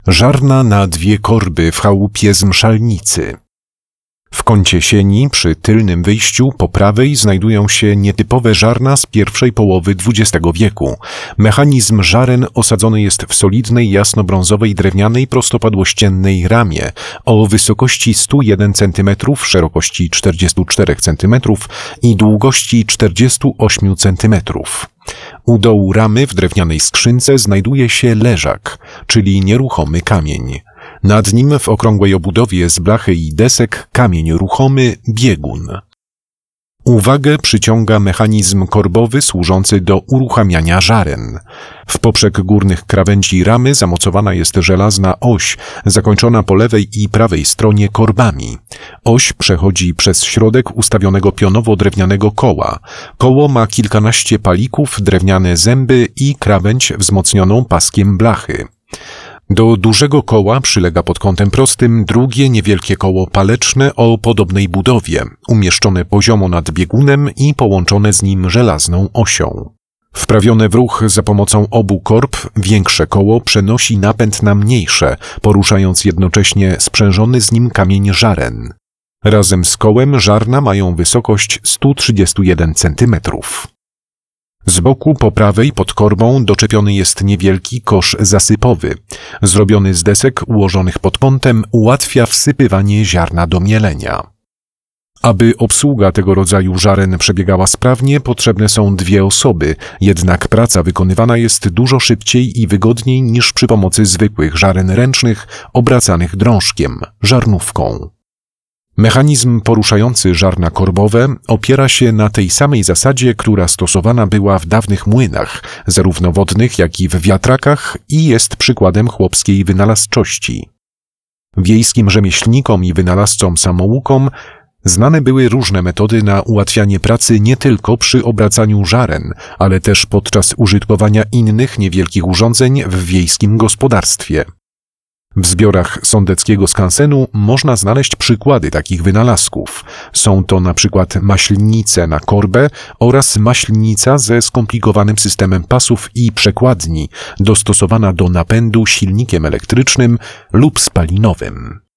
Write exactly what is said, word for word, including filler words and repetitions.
Żarna na dwie korby w chałupie z mszalnicy. W kącie sieni, przy tylnym wyjściu, po prawej znajdują się nietypowe żarna z pierwszej połowy dwudziestego wieku. Mechanizm żaren osadzony jest w solidnej, jasnobrązowej, drewnianej, prostopadłościennej ramie o wysokości sto jeden centymetrów, szerokości czterdzieści cztery centymetry i długości czterdzieści osiem centymetrów. U dołu ramy w drewnianej skrzynce znajduje się leżak, czyli nieruchomy kamień. Nad nim w okrągłej obudowie z blachy i desek kamień ruchomy biegun. Uwagę przyciąga mechanizm korbowy służący do uruchamiania żaren. W poprzek górnych krawędzi ramy zamocowana jest żelazna oś, zakończona po lewej i prawej stronie korbami. Oś przechodzi przez środek ustawionego pionowo drewnianego koła. Koło ma kilkanaście palików, drewniane zęby i krawędź wzmocnioną paskiem blachy. Do dużego koła przylega pod kątem prostym drugie niewielkie koło paleczne o podobnej budowie, umieszczone poziomo nad biegunem i połączone z nim żelazną osią. Wprawione w ruch za pomocą obu korb, większe koło przenosi napęd na mniejsze, poruszając jednocześnie sprzężony z nim kamień żaren. Razem z kołem żarna mają wysokość sto trzydzieści jeden centymetrów. Z boku po prawej pod korbą doczepiony jest niewielki kosz zasypowy. Zrobiony z desek ułożonych pod kątem ułatwia wsypywanie ziarna do mielenia. Aby obsługa tego rodzaju żaren przebiegała sprawnie, potrzebne są dwie osoby, jednak praca wykonywana jest dużo szybciej i wygodniej niż przy pomocy zwykłych żaren ręcznych obracanych drążkiem, żarnówką. Mechanizm poruszający żarna korbowe opiera się na tej samej zasadzie, która stosowana była w dawnych młynach, zarówno wodnych, jak i w wiatrakach, i jest przykładem chłopskiej wynalazczości. Wiejskim rzemieślnikom i wynalazcom samoukom znane były różne metody na ułatwianie pracy nie tylko przy obracaniu żaren, ale też podczas użytkowania innych niewielkich urządzeń w wiejskim gospodarstwie. W zbiorach sądeckiego skansenu można znaleźć przykłady takich wynalazków. Są to na przykład maślnice na korbę oraz maślnica ze skomplikowanym systemem pasów i przekładni, dostosowana do napędu silnikiem elektrycznym lub spalinowym.